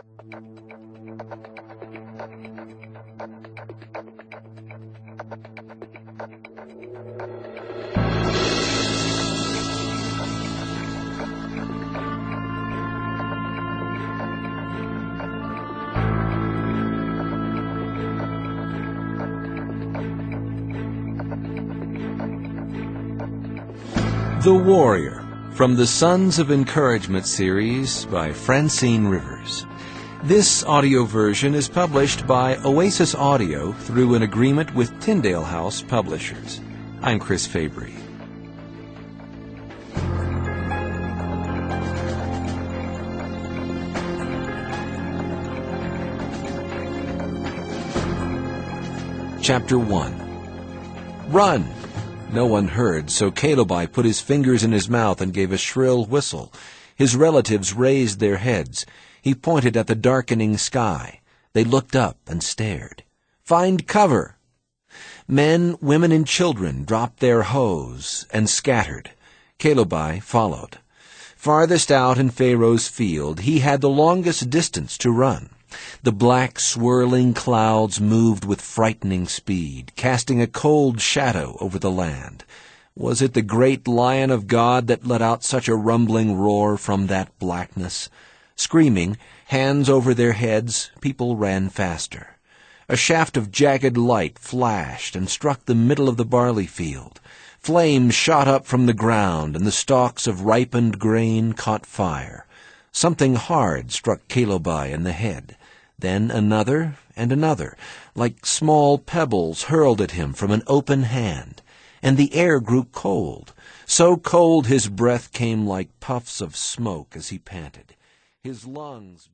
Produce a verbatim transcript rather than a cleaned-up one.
The Warrior, from the Sons of Encouragement series by Francine Rivers. This audio version is published by Oasis Audio through an agreement with Tyndale House Publishers. I'm Chris Fabry. Chapter one. Run! No one heard, so Calobi put his fingers in his mouth and gave a shrill whistle. His relatives raised their heads. He pointed at the darkening sky. They looked up and stared. "Find cover!" Men, women, and children dropped their hoes and scattered. Calobi followed. Farthest out in Pharaoh's field, he had the longest distance to run. The black, swirling clouds moved with frightening speed, casting a cold shadow over the land. Was it the great Lion of God that let out such a rumbling roar from that blackness? Screaming, hands over their heads, people ran faster. A shaft of jagged light flashed and struck the middle of the barley field. Flames shot up from the ground, and the stalks of ripened grain caught fire. Something hard struck Calobi in the head. Then another and another, like small pebbles hurled at him from an open hand. And the air grew cold, so cold his breath came like puffs of smoke as he panted. His lungs